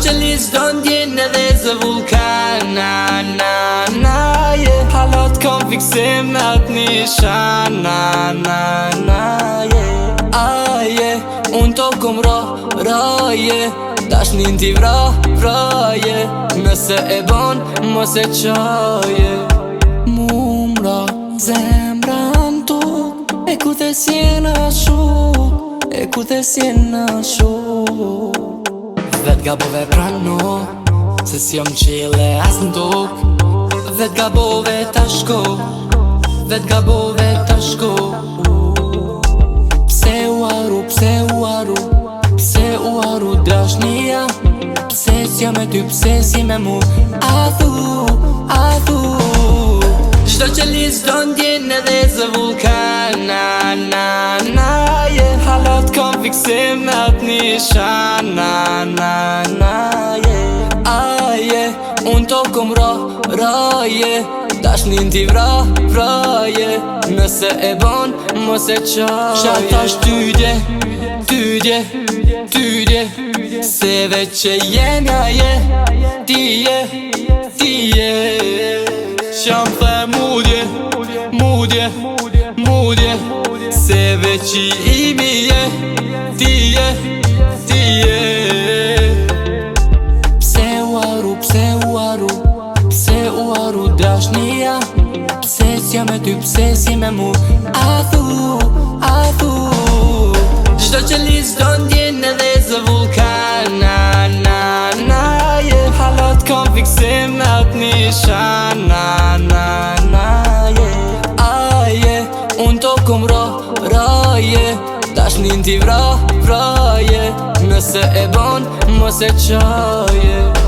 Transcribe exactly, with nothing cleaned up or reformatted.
që lizdon ndjen edhe zë vulkan. Na, na, na, yeah. Halat kom fiksim me atë nishan. Na, na, na, yeah. A, yeah. Unë to kom ra, ra, yeah. Dashnin t'i vra, vra, yeah. Nëse e bon, mos e qaje. Mu mra, zemra m'tuk, e ku dhe s'jena shuk, e ku dhe s'jena shuk. Vet gabove prano, se s'jom qile as n'tuk. Vet gabove ta shko, vet gabove ta shko. Pse u aru, pse u aru, pse u aru dashnia. Pse s'jom me ty, pse si me mu. A thu, a thu. Gjdo që lizdon ndjen edhe zë vulkan. Na, na, na, yeah. Halat kom fiksim me atë nishan. Na, na, na, yeah. A, yeah. Unë to kom ra, ra, yeah. Dashnin t'i vra, vra, yeah. Nëse e bon, mos e qaj. Shatash tydje, tydje, tydje. Se veç që jenja je, ti je, ti je. Qam the mudje, mudje, mudje. Se veç i imi je, ti je, ti je. Pse u aru, pse u aru, pse u aru dashnia. Pse s'jam me ty, pse si me mu. A thu, a thu. Gjdo që lizdon ndjen edhe zë vulkan. Na, na, na, yeah. Halat kom fiksim me atë nishan. Na, na, na, yeah. A, yeah. Unë to kom ra, ra, yeah. Dashnin t'i vra, vra, yeah. Nëse e bon, mos e qaje.